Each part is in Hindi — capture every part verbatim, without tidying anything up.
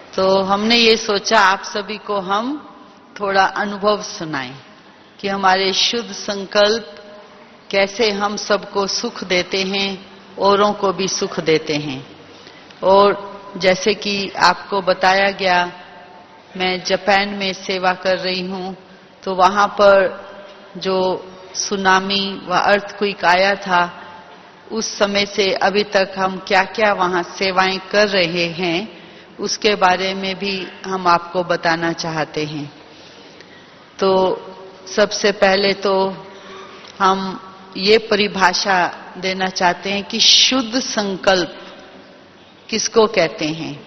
तो हमने ये सोचा आप सभी को हम थोड़ा अनुभव सुनाएं कि हमारे शुद्ध संकल्प कैसे हम सबको सुख देते हैं, औरों को भी सुख देते हैं। और जैसे कि आपको बताया गया, मैं जापान में सेवा कर रही हूं, तो वहां पर जो सुनामी व अर्थक्वेक आया था, उस समय से अभी तक हम क्या क्या वहां सेवाएं कर रहे हैं, उसके बारे में भी हम आपको बताना चाहते हैं। तो सबसे पहले तो हम ये परिभाषा देना चाहते हैं कि शुद्ध संकल्प किसको कहते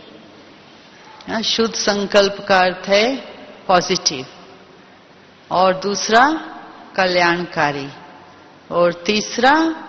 हैं। शुद्ध संकल्प का अर्थ है पॉजिटिव, और दूसरा कल्याणकारी, और तीसरा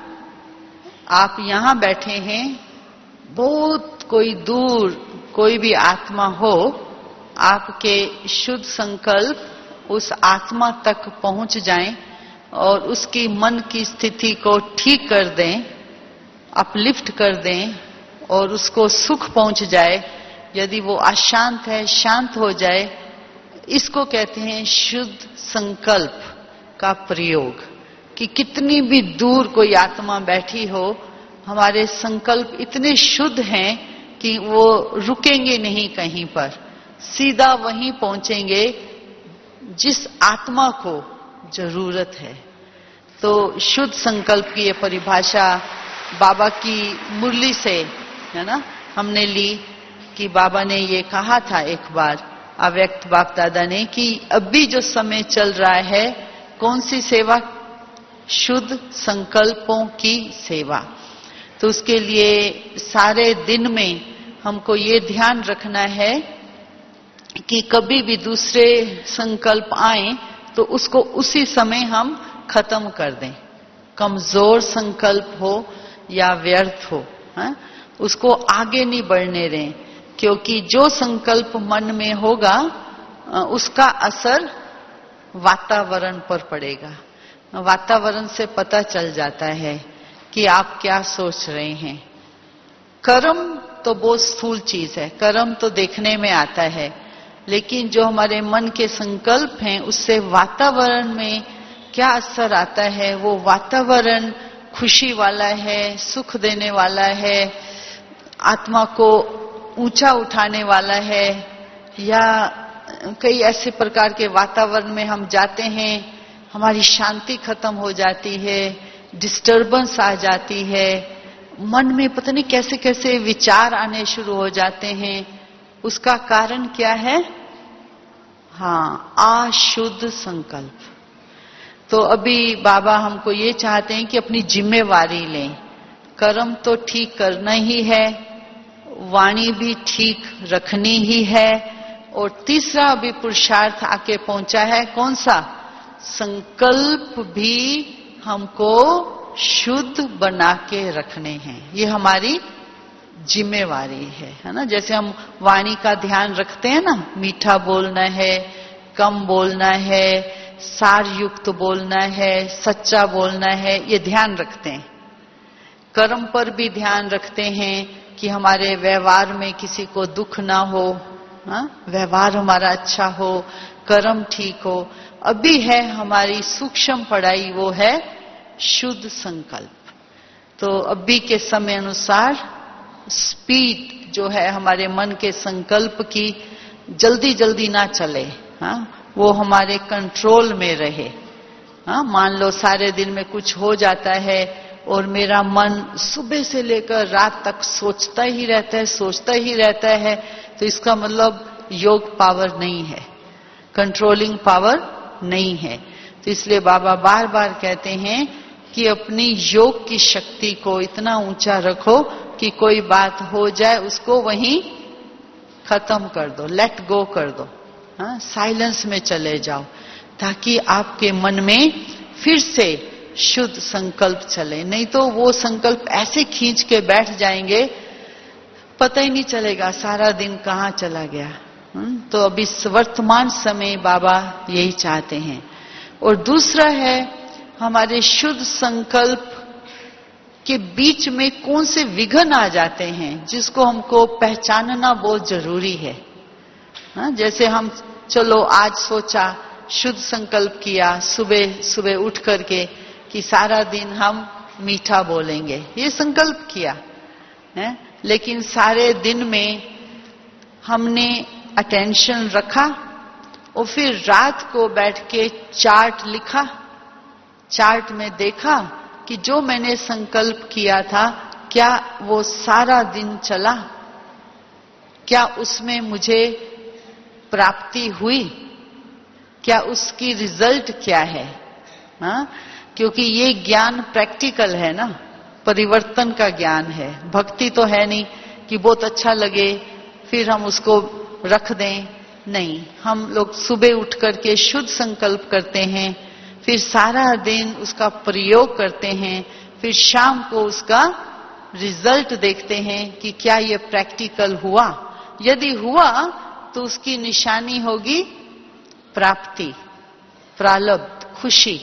आप यहां बैठे हैं, बहुत कोई दूर कोई भी आत्मा हो, आपके शुद्ध संकल्प उस आत्मा तक पहुंच जाएं और उसकी मन की स्थिति को ठीक कर दें, अपलिफ्ट कर दें और उसको सुख पहुंच जाए। यदि वो अशांत है, शांत हो जाए। इसको कहते हैं शुद्ध संकल्प का प्रयोग। कि कितनी भी दूर कोई आत्मा बैठी हो, हमारे संकल्प इतने शुद्ध हैं कि वो रुकेंगे नहीं कहीं पर, सीधा वहीं पहुंचेंगे जिस आत्मा को जरूरत है। तो शुद्ध संकल्प की ये परिभाषा बाबा की मुरली से, है ना, हमने ली कि बाबा ने ये कहा था एक बार, अव्यक्त बाप दादा ने, कि अभी जो समय चल रहा है, कौन सी सेवा? शुद्ध संकल्पों की सेवा। तो उसके लिए सारे दिन में हमको ये ध्यान रखना है कि कभी भी दूसरे संकल्प आए तो उसको उसी समय हम खत्म कर दें। कमजोर संकल्प हो या व्यर्थ हो, है? उसको आगे नहीं बढ़ने दें, क्योंकि जो संकल्प मन में होगा उसका असर वातावरण पर पड़ेगा। वातावरण से पता चल जाता है कि आप क्या सोच रहे हैं। कर्म तो बहुत स्थूल चीज है, कर्म तो देखने में आता है, लेकिन जो हमारे मन के संकल्प हैं उससे वातावरण में क्या असर आता है, वो वातावरण खुशी वाला है, सुख देने वाला है, आत्मा को ऊंचा उठाने वाला है, या कई ऐसे प्रकार के वातावरण में हम जाते हैं, हमारी शांति खत्म हो जाती है, डिस्टर्बेंस आ जाती है, मन में पता नहीं कैसे कैसे विचार आने शुरू हो जाते हैं। उसका कारण क्या है? हाँ, अशुद्ध संकल्प। तो अभी बाबा हमको ये चाहते हैं कि अपनी जिम्मेवारी लें। कर्म तो ठीक करना ही है, वाणी भी ठीक रखनी ही है, और तीसरा अभी पुरुषार्थ आके पहुंचा है, कौन सा? संकल्प भी हमको शुद्ध बना के रखने हैं। ये हमारी जिम्मेवारी है, है ना। जैसे हम वाणी का ध्यान रखते हैं ना, मीठा बोलना है, कम बोलना है, सार युक्त बोलना है, सच्चा बोलना है, ये ध्यान रखते हैं। कर्म पर भी ध्यान रखते हैं कि हमारे व्यवहार में किसी को दुख ना हो, हाँ? व्यवहार हमारा अच्छा हो, कर्म ठीक हो। अभी है हमारी सूक्ष्म पढ़ाई, वो है शुद्ध संकल्प। तो अभी के समय अनुसार स्पीड जो है हमारे मन के संकल्प की, जल्दी जल्दी ना चले, हाँ? वो हमारे कंट्रोल में रहे। हाँ? मान लो सारे दिन में कुछ हो जाता है और मेरा मन सुबह से लेकर रात तक सोचता ही रहता है, सोचता ही रहता है, तो इसका मतलब योग पावर नहीं है, कंट्रोलिंग पावर नहीं है। तो इसलिए बाबा बार बार कहते हैं कि अपनी योग की शक्ति को इतना ऊंचा रखो कि कोई बात हो जाए उसको वहीं खत्म कर दो, लेट गो कर दो, हाँ? साइलेंस में चले जाओ, ताकि आपके मन में फिर से शुद्ध संकल्प चले। नहीं तो वो संकल्प ऐसे खींच के बैठ जाएंगे, पता ही नहीं चलेगा सारा दिन कहाँ चला गया। तो अभी वर्तमान समय बाबा यही चाहते हैं। और दूसरा है, हमारे शुद्ध संकल्प के बीच में कौन से विघ्न आ जाते हैं, जिसको हमको पहचानना बहुत जरूरी है। हाँ, जैसे हम चलो आज सोचा, शुद्ध संकल्प किया सुबह सुबह उठ करके कि सारा दिन हम मीठा बोलेंगे, ये संकल्प किया है, लेकिन सारे दिन में हमने अटेंशन रखा और फिर रात को बैठ के चार्ट लिखा, चार्ट में देखा कि जो मैंने संकल्प किया था क्या वो सारा दिन चला, क्या उसमें मुझे प्राप्ति हुई, क्या उसकी रिजल्ट क्या है। हाँ, क्योंकि ये ज्ञान प्रैक्टिकल है ना, परिवर्तन का ज्ञान है। भक्ति तो है नहीं कि बहुत अच्छा लगे फिर हम उसको रख दें, नहीं, हम लोग सुबह उठ करके शुद्ध संकल्प करते हैं, फिर सारा दिन उसका प्रयोग करते हैं, फिर शाम को उसका रिजल्ट देखते हैं कि क्या ये प्रैक्टिकल हुआ। यदि हुआ तो उसकी निशानी होगी प्राप्ति, प्रारब्ध, खुशी,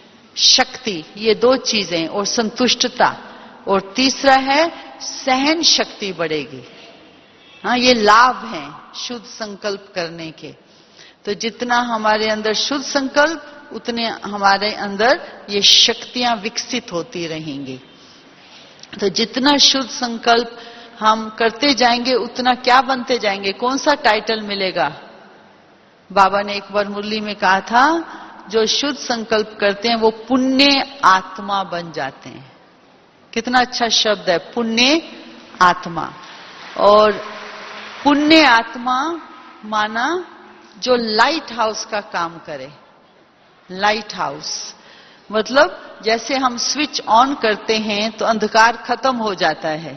शक्ति, ये दो चीजें, और संतुष्टता, और तीसरा है सहन शक्ति बढ़ेगी। हाँ, ये लाभ हैं शुद्ध संकल्प करने के। तो जितना हमारे अंदर शुद्ध संकल्प, उतने हमारे अंदर ये शक्तियां विकसित होती रहेंगी। तो जितना शुद्ध संकल्प हम करते जाएंगे उतना क्या बनते जाएंगे, कौन सा टाइटल मिलेगा। बाबा ने एक बार मुरली में कहा था, जो शुद्ध संकल्प करते हैं वो पुण्य आत्मा बन जाते हैं। कितना अच्छा शब्द है, पुण्य आत्मा। और पुण्य आत्मा माना जो लाइट हाउस का काम करे। लाइट हाउस मतलब जैसे हम स्विच ऑन करते हैं तो अंधकार खत्म हो जाता है,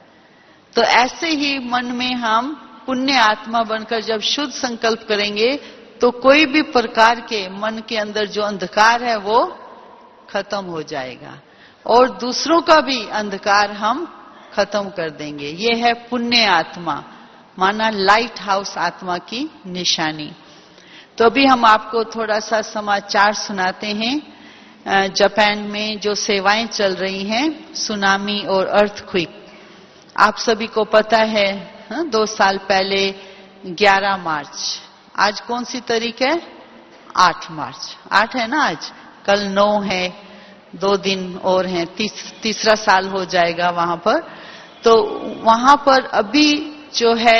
तो ऐसे ही मन में हम पुण्य आत्मा बनकर जब शुद्ध संकल्प करेंगे तो कोई भी प्रकार के मन के अंदर जो अंधकार है वो खत्म हो जाएगा, और दूसरों का भी अंधकार हम खत्म कर देंगे। ये है पुण्य आत्मा, माना लाइट हाउस आत्मा की निशानी। तो अभी हम आपको थोड़ा सा समाचार सुनाते हैं। जापान में जो सेवाएं चल रही हैं, सुनामी और अर्थक्वेक, आप सभी को पता है। हाँ, दो साल पहले ग्यारह मार्च, आज कौन सी तारीख है, आठ मार्च, आठ है ना आज, कल नौ है, दो दिन और हैं, तीस, तीसरा साल हो जाएगा वहां पर। तो वहां पर अभी जो है,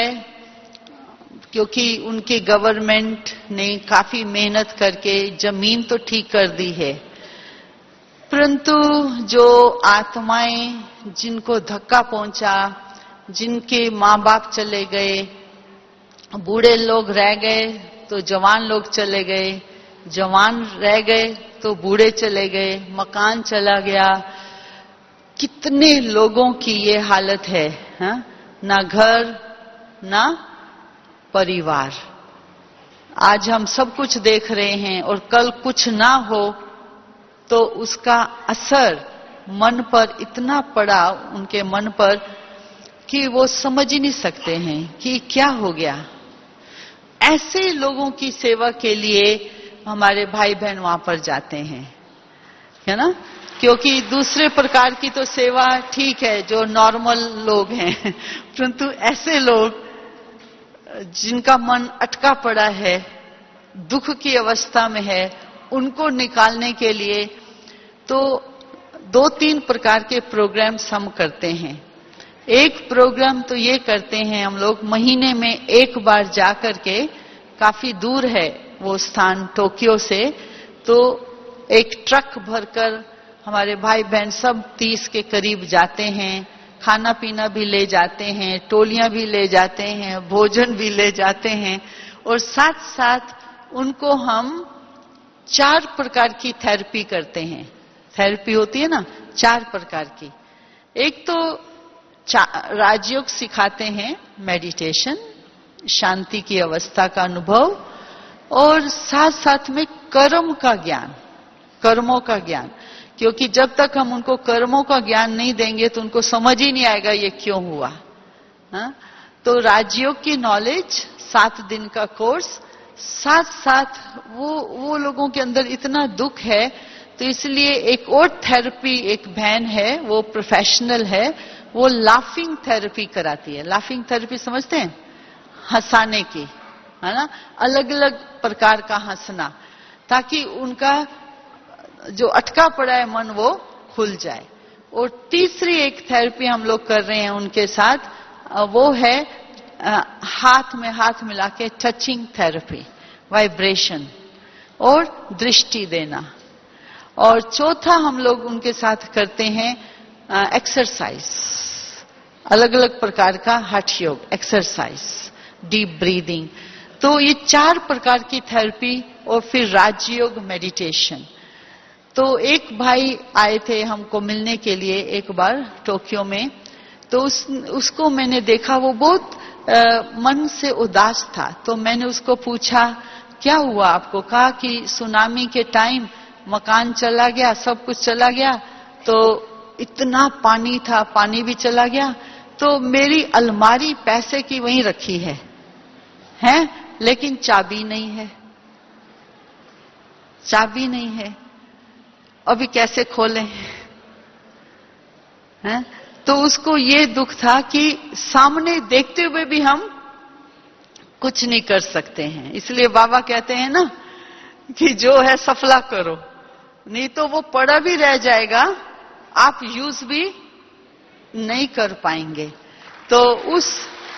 क्योंकि उनके गवर्नमेंट ने काफी मेहनत करके जमीन तो ठीक कर दी है, परंतु जो आत्माएं जिनको धक्का पहुंचा, जिनके माँ बाप चले गए, बूढ़े लोग रह गए तो जवान लोग चले गए, जवान रह गए तो बूढ़े चले गए, मकान चला गया, कितने लोगों की ये हालत है। हा? ना घर ना परिवार। आज हम सब कुछ देख रहे हैं और कल कुछ ना हो तो उसका असर मन पर इतना पड़ा, उनके मन पर, कि वो समझ ही नहीं सकते हैं कि क्या हो गया। ऐसे लोगों की सेवा के लिए हमारे भाई बहन वहां पर जाते हैं, है ना, क्योंकि दूसरे प्रकार की तो सेवा ठीक है जो नॉर्मल लोग हैं, परंतु ऐसे लोग जिनका मन अटका पड़ा है, दुख की अवस्था में है, उनको निकालने के लिए तो दो तीन प्रकार के प्रोग्राम्स हम करते हैं। एक प्रोग्राम तो ये करते हैं हम लोग, महीने में एक बार जा करके, काफी दूर है वो स्थान टोक्यो से, तो एक ट्रक भरकर हमारे भाई बहन सब तीस के करीब जाते हैं, खाना पीना भी ले जाते हैं, टोलियां भी ले जाते हैं, भोजन भी ले जाते हैं, और साथ साथ उनको हम चार प्रकार की थेरेपी करते हैं। थेरेपी होती है ना चार प्रकार की। एक तो राजयोग सिखाते हैं, मेडिटेशन, शांति की अवस्था का अनुभव, और साथ साथ में कर्म का ज्ञान, कर्मों का ज्ञान, क्योंकि जब तक हम उनको कर्मों का ज्ञान नहीं देंगे तो उनको समझ ही नहीं आएगा ये क्यों हुआ। हा? तो राजयोग की नॉलेज, सात दिन का कोर्स, साथ साथ वो वो लोगों के अंदर इतना दुख है, तो इसलिए एक और थेरेपी, एक बहन है वो प्रोफेशनल है, वो लाफिंग थेरेपी कराती है। लाफिंग थेरेपी समझते हैं, हंसाने की, है ना, अलग अलग प्रकार का हंसना, ताकि उनका जो अटका पड़ा है मन वो खुल जाए। और तीसरी एक थेरेपी हम लोग कर रहे हैं उनके साथ, वो है हाथ में हाथ मिला के टचिंग थेरेपी, वाइब्रेशन और दृष्टि देना। और चौथा हम लोग उनके साथ करते हैं एक्सरसाइज, अलग अलग प्रकार का हठ योग एक्सरसाइज, डीप ब्रीदिंग। तो ये चार प्रकार की थेरेपी और फिर राजयोग मेडिटेशन। तो एक भाई आए थे हमको मिलने के लिए एक बार टोक्यो में, तो उस, उसको मैंने देखा वो बहुत आ, मन से उदास था। तो मैंने उसको पूछा क्या हुआ आपको? कहा कि सुनामी के टाइम मकान चला गया, सब कुछ चला गया, तो इतना पानी था, पानी भी चला गया, तो मेरी अलमारी पैसे की वहीं रखी है हैं, लेकिन चाबी नहीं है, चाबी नहीं है, अभी कैसे खोलें? हैं? तो उसको ये दुख था कि सामने देखते हुए भी हम कुछ नहीं कर सकते हैं। इसलिए बाबा कहते हैं ना कि जो है सफला करो, नहीं तो वो पड़ा भी रह जाएगा, आप यूज भी नहीं कर पाएंगे। तो उस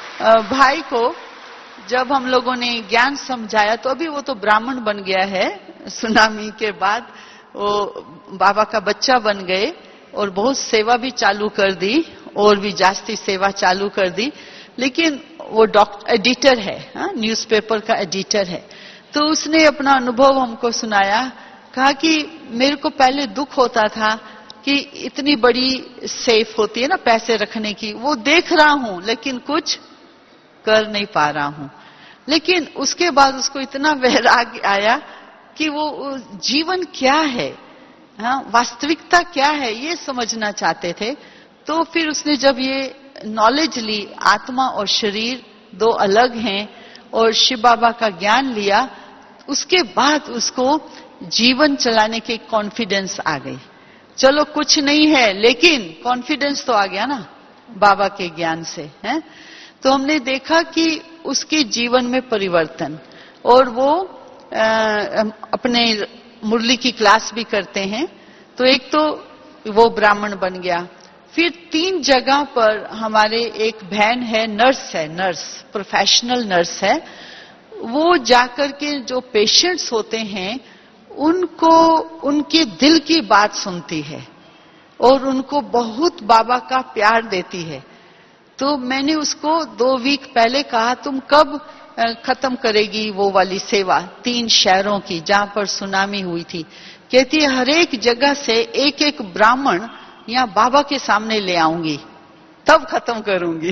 भाई को जब हम लोगों ने ज्ञान समझाया, तो अभी वो तो ब्राह्मण बन गया है, सुनामी के बाद वो बाबा का बच्चा बन गए और बहुत सेवा भी चालू कर दी, और भी जास्ती सेवा चालू कर दी। लेकिन वो डॉक्टर एडिटर है, न्यूज़पेपर का एडिटर है। तो उसने अपना अनुभव हमको सुनाया, कहा कि मेरे को पहले दुख होता था कि इतनी बड़ी सेफ होती है ना पैसे रखने की, वो देख रहा हूं लेकिन कुछ कर नहीं पा रहा हूं। लेकिन उसके बाद उसको इतना वैराग्य आया कि वो जीवन क्या है, हाँ, वास्तविकता क्या है, ये समझना चाहते थे। तो फिर उसने जब ये नॉलेज ली, आत्मा और शरीर दो अलग हैं, और शिव बाबा का ज्ञान लिया, उसके बाद उसको जीवन चलाने की कॉन्फिडेंस आ गई। चलो कुछ नहीं है, लेकिन कॉन्फिडेंस तो आ गया ना बाबा के ज्ञान से, हैं? तो हमने देखा कि उसके जीवन में परिवर्तन, और वो आ, अपने मुरली की क्लास भी करते हैं। तो एक तो वो ब्राह्मण बन गया, फिर तीन जगह पर हमारे एक बहन है, नर्स है, नर्स प्रोफेशनल नर्स है, वो जाकर के जो पेशेंट्स होते हैं उनको उनके दिल की बात सुनती है और उनको बहुत बाबा का प्यार देती है। तो मैंने उसको दो वीक पहले कहा, तुम कब खत्म करेगी वो वाली सेवा तीन शहरों की जहां पर सुनामी हुई थी? कहती है हर एक जगह से एक एक ब्राह्मण यहाँ बाबा के सामने ले आऊंगी, तब खत्म करूंगी।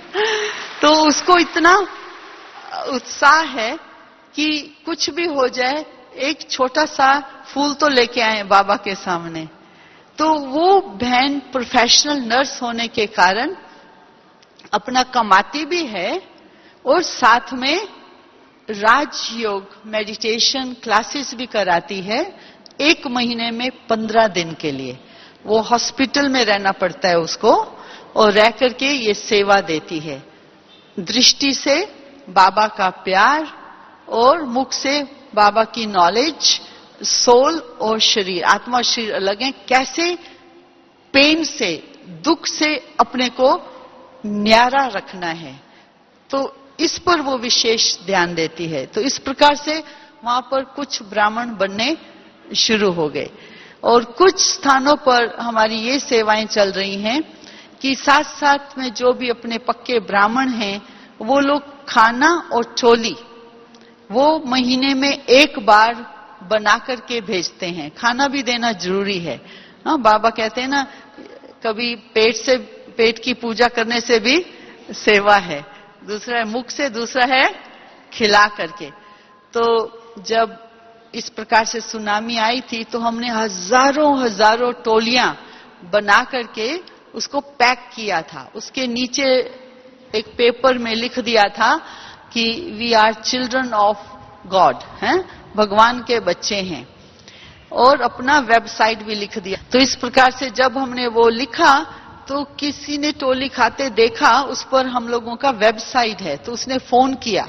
तो उसको इतना उत्साह है कि कुछ भी हो जाए, एक छोटा सा फूल तो लेके आए बाबा के सामने। तो वो बहन प्रोफेशनल नर्स होने के कारण अपना कमाती भी है और साथ में राजयोग मेडिटेशन क्लासेस भी कराती है, एक महीने में पंद्रह दिन के लिए। वो हॉस्पिटल में रहना पड़ता है उसको, और रह करके ये सेवा देती है। दृष्टि से बाबा का प्यार और मुख से बाबा की नॉलेज, सोल और शरीर, आत्मा और शरीर अलग हैं, कैसे पेन से, दुख से अपने को न्यारा रखना है, तो इस पर वो विशेष ध्यान देती है। तो इस प्रकार से वहां पर कुछ ब्राह्मण बनने शुरू हो गए, और कुछ स्थानों पर हमारी ये सेवाएं चल रही हैं कि साथ साथ में जो भी अपने पक्के ब्राह्मण हैं वो लोग खाना और चोली वो महीने में एक बार बना करके भेजते हैं। खाना भी देना जरूरी है। हाँ, बाबा कहते हैं ना, कभी पेट से, पेट की पूजा करने से भी सेवा है, दूसरा है मुख से, दूसरा है खिला करके। तो जब इस प्रकार से सुनामी आई थी तो हमने हजारों हजारों टोलियां बना करके उसको पैक किया था। उसके नीचे एक पेपर में लिख दिया था कि we are children of God, हैं, भगवान के बच्चे हैं, और अपना वेबसाइट भी लिख दिया। तो इस प्रकार से जब हमने वो लिखा तो किसी ने टोली खाते देखा, उस पर हम लोगों का वेबसाइट है, तो उसने फोन किया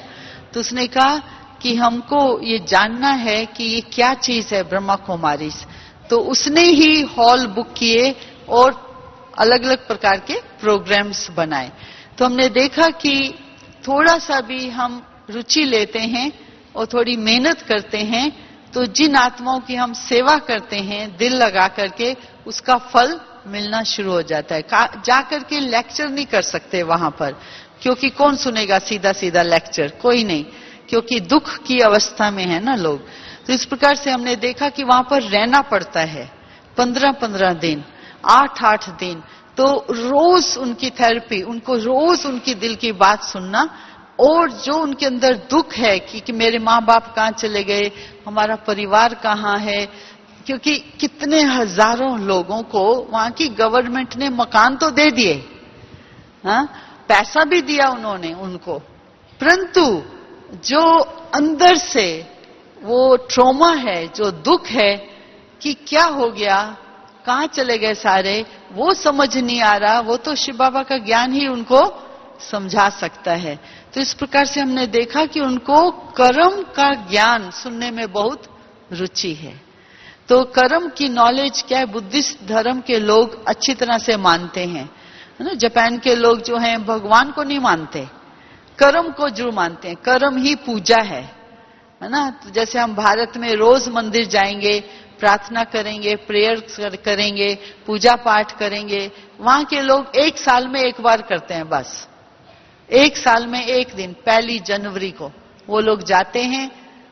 तो उसने कहा कि हमको ये जानना है कि ये क्या चीज है ब्रह्मा कुमारी। तो उसने ही हॉल बुक किए और अलग अलग प्रकार के प्रोग्राम्स बनाए। तो हमने देखा कि थोड़ा सा भी हम रुचि लेते हैं और थोड़ी मेहनत करते हैं तो जिन आत्माओं की हम सेवा करते हैं दिल लगा करके, उसका फल मिलना शुरू हो जाता है। जा करके लेक्चर नहीं कर सकते वहां पर, क्योंकि कौन सुनेगा सीधा सीधा लेक्चर, कोई नहीं, क्योंकि दुख की अवस्था में है ना लोग। तो इस प्रकार से हमने देखा कि वहां पर रहना पड़ता है पंद्रह पंद्रह दिन, आठ आठ दिन। तो रोज उनकी थेरेपी, उनको रोज उनकी दिल की बात सुनना, और जो उनके अंदर दुख है कि, कि मेरे माँ बाप कहाँ चले गए, हमारा परिवार कहाँ है, क्योंकि कितने हजारों लोगों को वहां की गवर्नमेंट ने मकान तो दे दिए, हाँ, पैसा भी दिया उन्होंने उनको, परंतु जो अंदर से वो ट्रॉमा है, जो दुख है कि क्या हो गया, कहाँ चले गए सारे, वो समझ नहीं आ रहा। वो तो शिव बाबा का ज्ञान ही उनको समझा सकता है। तो इस प्रकार से हमने देखा कि उनको कर्म का ज्ञान सुनने में बहुत रुचि है। तो कर्म की नॉलेज क्या है, बुद्धिस्ट धर्म के लोग अच्छी तरह से मानते हैं, है ना। जापान के लोग जो हैं भगवान को नहीं मानते, कर्म को जरूर मानते हैं, कर्म ही पूजा है, है ना। तो जैसे हम भारत में रोज मंदिर जाएंगे, प्रार्थना करेंगे, प्रेयर करेंगे, पूजा पाठ करेंगे, वहां के लोग एक साल में एक बार करते हैं, बस एक साल में एक दिन, पहली जनवरी को वो लोग जाते हैं,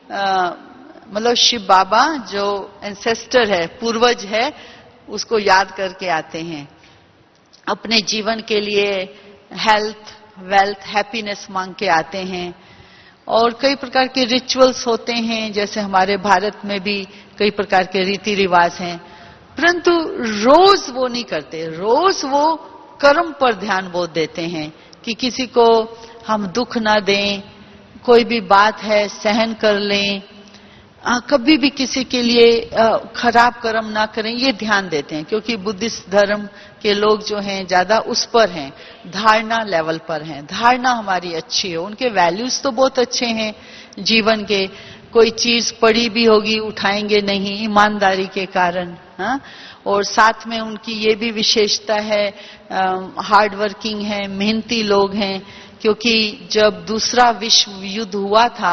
मतलब शिव बाबा जो एंसेस्टर है, पूर्वज है, उसको याद करके आते हैं। अपने जीवन के लिए हेल्थ, वेल्थ, हैप्पीनेस मांग के आते हैं। और कई प्रकार के रिचुअल्स होते हैं, जैसे हमारे भारत में भी कई प्रकार के रीति रिवाज हैं, परंतु रोज वो नहीं करते। रोज वो कर्म पर ध्यान बहुत देते हैं कि किसी को हम दुख ना दें, कोई भी बात है सहन कर लें, आ, कभी भी किसी के लिए आ, खराब कर्म ना करें, ये ध्यान देते हैं। क्योंकि बुद्धिस्ट धर्म के लोग जो हैं ज्यादा उस पर हैं, धारणा लेवल पर हैं, धारणा हमारी अच्छी हो, उनके वैल्यूज तो बहुत अच्छे हैं जीवन के। कोई चीज पड़ी भी होगी उठाएंगे नहीं, ईमानदारी के कारण, हाँ। और साथ में उनकी ये भी विशेषता है, हार्ड वर्किंग है, मेहनती लोग हैं। क्योंकि जब दूसरा विश्व युद्ध हुआ था,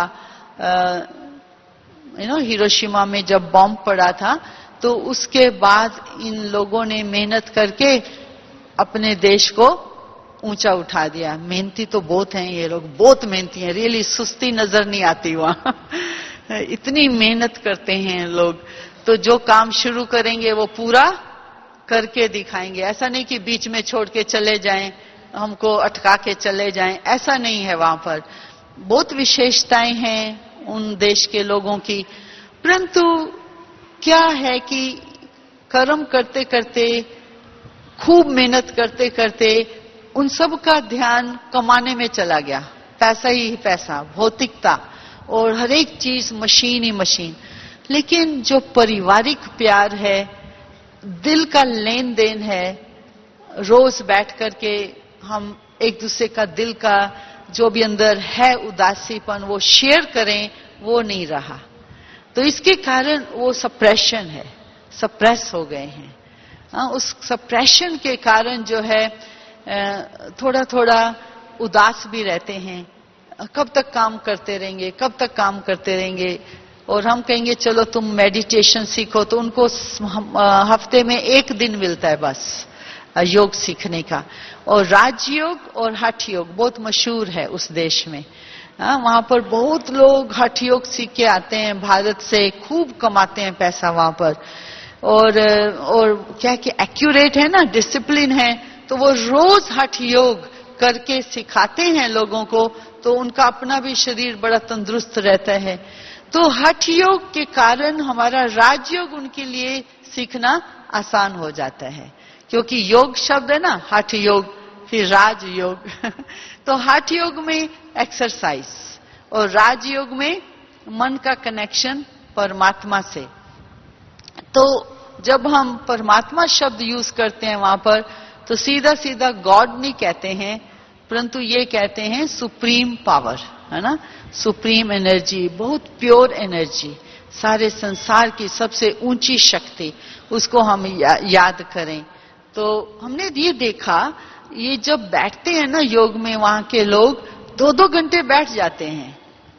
यू नो हिरोशिमा में जब बॉम्ब पड़ा था, तो उसके बाद इन लोगों ने मेहनत करके अपने देश को ऊंचा उठा दिया। मेहनती तो बहुत हैं ये लोग, बहुत मेहनती हैं, रियली सुस्ती नजर नहीं आती वहां इतनी मेहनत करते हैं लोग। तो जो काम शुरू करेंगे वो पूरा करके दिखाएंगे। ऐसा नहीं कि बीच में छोड़ के चले जाएं, हमको अटका के चले जाएं, ऐसा नहीं है। वहां पर बहुत विशेषताएं हैं उन देश के लोगों की। परंतु क्या है कि कर्म करते करते, खूब मेहनत करते करते उन सब का ध्यान कमाने में चला गया। पैसा ही पैसा, भौतिकता, और हर एक चीज मशीन ही मशीन। लेकिन जो पारिवारिक प्यार है, दिल का लेन देन है, रोज बैठ करके हम एक दूसरे का दिल का जो भी अंदर है उदासीपन वो शेयर करें, वो नहीं रहा। तो इसके कारण वो सप्रेशन है, सप्रेस हो गए हैं। आ, उस सप्रेशन के कारण जो है थोड़ा थोड़ा उदास भी रहते हैं। कब तक काम करते रहेंगे, कब तक काम करते रहेंगे। और हम कहेंगे चलो तुम मेडिटेशन सीखो, तो उनको हफ्ते में एक दिन मिलता है बस योग सीखने का। और राजयोग और हठ योग बहुत मशहूर है उस देश में। आ, वहां पर बहुत लोग हठ योग सीख के आते हैं भारत से, खूब कमाते हैं पैसा वहां पर। और और क्या कि एक्यूरेट है ना, डिसिप्लिन है, तो वो रोज हठ योग करके सिखाते हैं लोगों को, तो उनका अपना भी शरीर बड़ा तंदुरुस्त रहता है। तो हठ योग के कारण हमारा राजयोग उनके लिए सीखना आसान हो जाता है, क्योंकि योग शब्द है ना, हठ योग, फिर राज योग तो हठ योग में एक्सरसाइज और राजयोग में मन का कनेक्शन परमात्मा से। तो जब हम परमात्मा शब्द यूज करते हैं वहां पर, तो सीधा सीधा गॉड नहीं कहते हैं, परंतु ये कहते हैं सुप्रीम पावर। है ना, सुप्रीम एनर्जी, बहुत प्योर एनर्जी, सारे संसार की सबसे ऊंची शक्ति, उसको हम या, याद करें। तो हमने ये देखा, ये जब बैठते हैं ना योग में, वहां के लोग दो दो घंटे बैठ जाते हैं,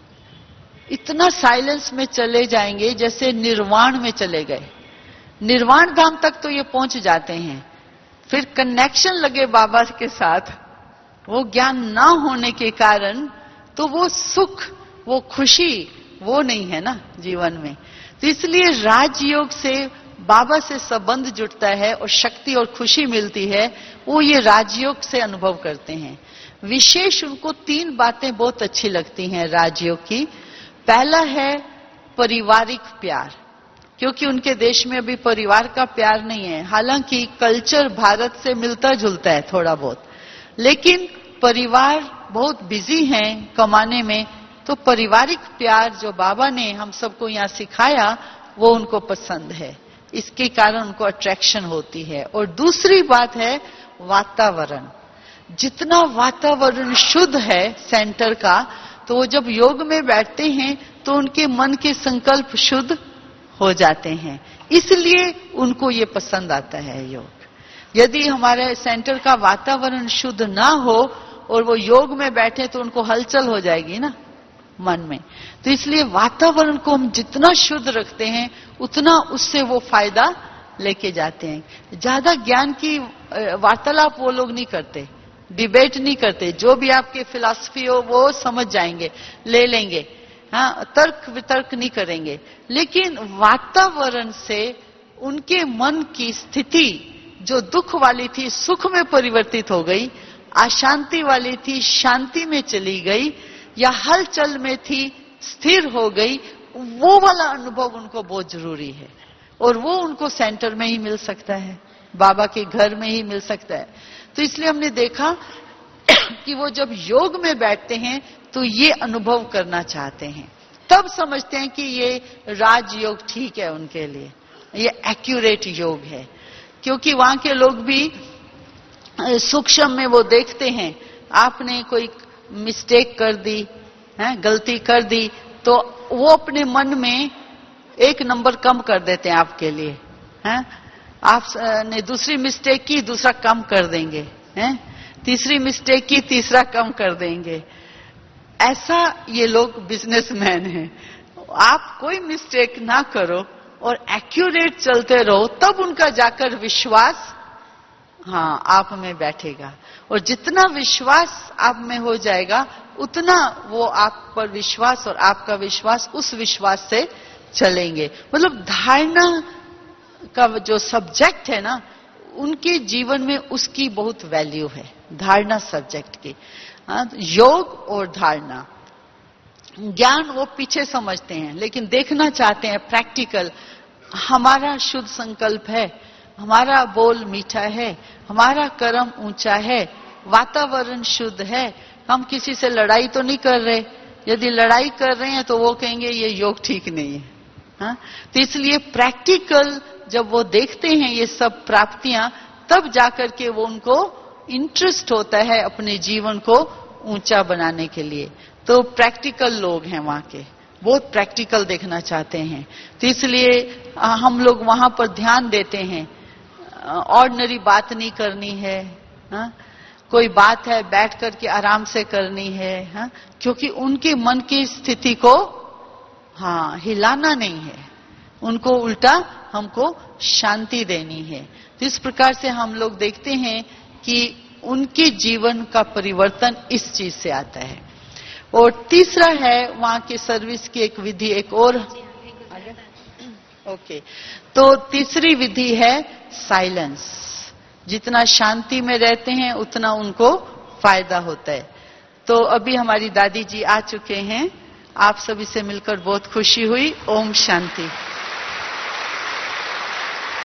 इतना साइलेंस में चले जाएंगे जैसे निर्वाण में चले गए। निर्वाण धाम तक तो ये पहुंच जाते हैं, फिर कनेक्शन लगे बाबा के साथ, वो ज्ञान ना होने के कारण तो वो सुख, वो खुशी वो नहीं है ना जीवन में। तो इसलिए राजयोग से बाबा से संबंध जुड़ता है और शक्ति और खुशी मिलती है, वो ये राजयोग से अनुभव करते हैं। विशेष उनको तीन बातें बहुत अच्छी लगती हैं राजयोग की। पहला है पारिवारिक प्यार, क्योंकि उनके देश में अभी परिवार का प्यार नहीं है। हालांकि कल्चर भारत से मिलता जुलता है थोड़ा बहुत, लेकिन परिवार बहुत बिजी हैं कमाने में, तो पारिवारिक प्यार जो बाबा ने हम सबको यहाँ सिखाया वो उनको पसंद है, इसके कारण उनको अट्रैक्शन होती है। और दूसरी बात है वातावरण, जितना वातावरण शुद्ध है सेंटर का, तो वो जब योग में बैठते हैं तो उनके मन के संकल्प शुद्ध हो जाते हैं, इसलिए उनको ये पसंद आता है योग। यदि हमारे सेंटर का वातावरण शुद्ध ना हो और वो योग में बैठे तो उनको हलचल हो जाएगी ना मन में। तो इसलिए वातावरण को हम जितना शुद्ध रखते हैं उतना उससे वो फायदा लेके जाते हैं। ज्यादा ज्ञान की वार्तालाप वो लोग नहीं करते, डिबेट नहीं करते, जो भी आपके फिलॉसफी हो वो समझ जाएंगे, ले लेंगे, हाँ, तर्क वितर्क नहीं करेंगे। लेकिन वातावरण से उनके मन की स्थिति जो दुख वाली थी सुख में परिवर्तित हो गई, अशांति वाली थी शांति में चली गई, या हलचल में थी स्थिर हो गई, वो वाला अनुभव उनको बहुत जरूरी है। और वो उनको सेंटर में ही मिल सकता है, बाबा के घर में ही मिल सकता है। तो इसलिए हमने देखा कि वो जब योग में बैठते हैं तो ये अनुभव करना चाहते हैं, तब समझते हैं कि ये राजयोग ठीक है उनके लिए, ये एक्यूरेट योग है। क्योंकि वहां के लोग भी सूक्ष्म में वो देखते हैं, आपने कोई मिस्टेक कर दी है, गलती कर दी, तो वो अपने मन में एक नंबर कम कर देते हैं आपके लिए, हैं? आपने दूसरी मिस्टेक की, दूसरा कम कर देंगे, हैं? तीसरी मिस्टेक की, तीसरा कम कर देंगे। ऐसा ये लोग बिजनेसमैन हैं। आप कोई मिस्टेक ना करो और एक्यूरेट चलते रहो, तब उनका जाकर विश्वास हाँ आप में बैठेगा। और जितना विश्वास आप में हो जाएगा उतना वो आप पर विश्वास और आपका विश्वास उस विश्वास से चलेंगे। मतलब धारणा का जो सब्जेक्ट है ना, उनके जीवन में उसकी बहुत वैल्यू है, धारणा सब्जेक्ट की। योग और धारणा, ज्ञान वो पीछे समझते हैं, लेकिन देखना चाहते हैं प्रैक्टिकल। हमारा शुद्ध संकल्प है, हमारा बोल मीठा है, हमारा कर्म ऊंचा है, वातावरण शुद्ध है, हम किसी से लड़ाई तो नहीं कर रहे। यदि लड़ाई कर रहे हैं तो वो कहेंगे ये योग ठीक नहीं है, हाँ? तो इसलिए प्रैक्टिकल जब वो देखते हैं ये सब प्राप्तियां, तब जाकर के वो उनको इंटरेस्ट होता है अपने जीवन को ऊंचा बनाने के लिए। तो प्रैक्टिकल लोग हैं वहां के, बहुत प्रैक्टिकल देखना चाहते हैं। तो इसलिए हम लोग वहां पर ध्यान देते हैं, ऑर्डिनरी बात नहीं करनी है, हा? कोई बात है बैठ करके आराम से करनी है, हा? क्योंकि उनके मन की स्थिति को हाँ हिलाना नहीं है, उनको उल्टा हमको शांति देनी है। तो इस प्रकार से हम लोग देखते हैं कि उनके जीवन का परिवर्तन इस चीज से आता है। और तीसरा है वहां की सर्विस की एक विधि, एक और ओके। तो तीसरी विधि है साइलेंस। जितना शांति में रहते हैं उतना उनको फायदा होता है। तो अभी हमारी दादी जी आ चुके हैं, आप सभी से मिलकर बहुत खुशी हुई। ओम शांति।